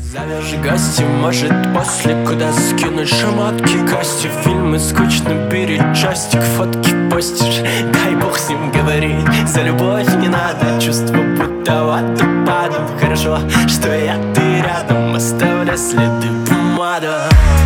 Завяжи гости, может после куда скинуть шмотки. Кости, фильмы скучно перечастик, фотки постишь. Дай бог с ним говорить, за любовь не надо. Чувство будто водопадом. Хорошо, что я ты рядом, оставля следы помада.